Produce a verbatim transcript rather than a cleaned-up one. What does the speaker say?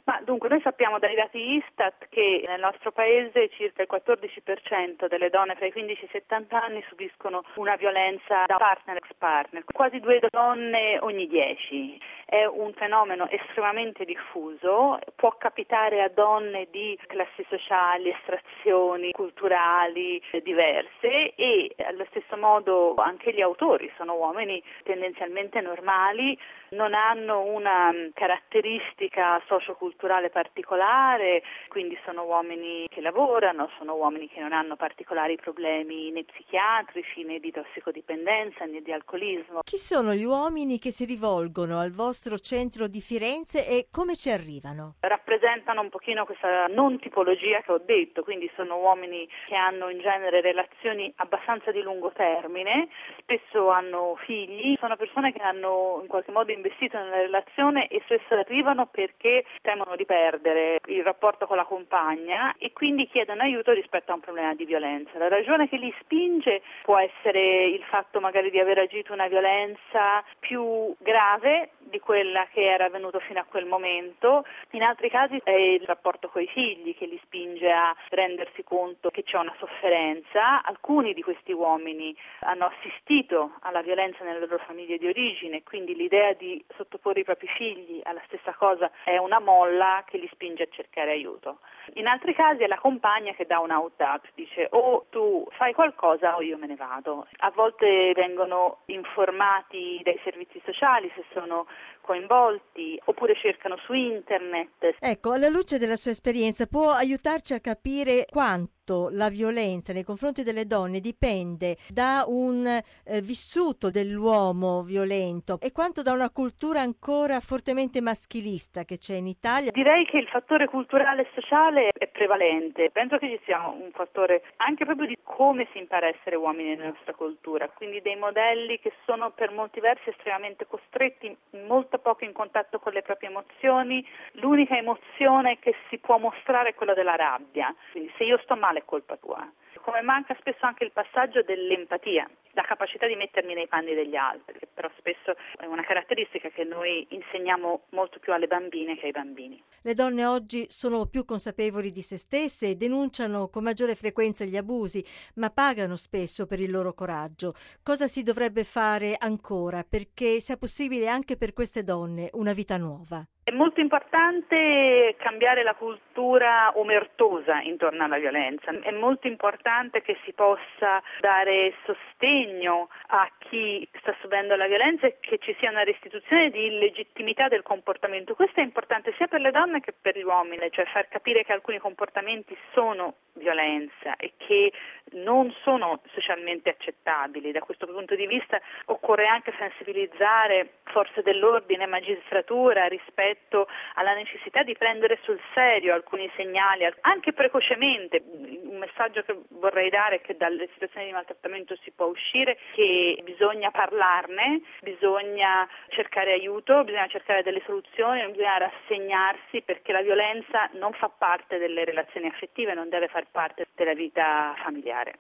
Ma dunque noi sappiamo dai dati Istat che nel nostro paese circa il quattordici per cento delle donne fra i quindici e i settanta anni subiscono una violenza da partner ex partner, quasi due donne ogni dieci. È un fenomeno estremamente diffuso, può capitare a donne di classi sociali, estrazioni culturali diverse e allo stesso modo anche gli autori sono uomini tendenzialmente normali, non hanno una caratteristica socioculturale particolare, quindi sono uomini che lavorano, sono uomini che non hanno particolari problemi né psichiatrici né di tossicodipendenza né di alcolismo. Chi sono gli uomini che si rivolgono al vostro centro di Firenze e come ci arrivano? Rappresentano un pochino questa non tipologia che ho detto, quindi sono uomini che hanno in genere relazioni abbastanza di lungo termine, spesso hanno figli, sono persone che hanno in qualche modo investito nella relazione e spesso arrivano perché temono di perdere il rapporto con la compagna e quindi chiedono aiuto rispetto a un problema di violenza. La ragione che li spinge può essere il fatto magari di aver agito una violenza più grave di quella che era avvenuto fino a quel momento. In altri casi è il rapporto coi figli che li spinge a rendersi conto che c'è una sofferenza. Alcuni di questi uomini hanno assistito alla violenza nelle loro famiglie di origine, quindi l'idea di sottoporre i propri figli alla stessa cosa è una molla che li spinge a cercare aiuto. In altri casi è la compagna che dà un out up, dice o tu fai qualcosa o io me ne vado. A volte vengono informati dai servizi sociali se sono coinvolti oppure cercano su internet. Ecco, alla luce della sua esperienza può aiutarci a capire quanto la violenza nei confronti delle donne dipende da un eh, vissuto dell'uomo violento e quanto da una cultura ancora fortemente maschilista che c'è in Italia? Direi che il fattore culturale e sociale è prevalente. Penso che ci sia un fattore anche proprio di come si impara a essere uomini nella nostra cultura, quindi dei modelli che sono per molti versi estremamente costretti, molto poco in contatto con le proprie emozioni. L'unica emozione che si può mostrare è quella della rabbia, quindi se io sto male è colpa tua. Come manca spesso anche il passaggio dell'empatia, la capacità di mettermi nei panni degli altri, che però spesso è una caratteristica che noi insegniamo molto più alle bambine che ai bambini. Le donne oggi sono più consapevoli di se stesse e denunciano con maggiore frequenza gli abusi, ma pagano spesso per il loro coraggio. Cosa si dovrebbe fare ancora perché sia possibile anche per queste donne una vita nuova? È molto importante cambiare la cultura omertosa intorno alla violenza, è molto importante che si possa dare sostegno a chi sta subendo la violenza e che ci sia una restituzione di legittimità del comportamento. Questo è importante sia per le donne che per gli uomini, cioè far capire che alcuni comportamenti sono violenza e che non sono socialmente accettabili. Da questo punto di vista occorre anche sensibilizzare forze dell'ordine e magistratura rispetto alla necessità di prendere sul serio alcuni segnali, anche precocemente. Un messaggio che vorrei dare è che dalle situazioni di maltrattamento si può uscire, che bisogna parlarne, bisogna cercare aiuto, bisogna cercare delle soluzioni, non bisogna rassegnarsi perché la violenza non fa parte delle relazioni affettive, non deve far parte della vita familiare.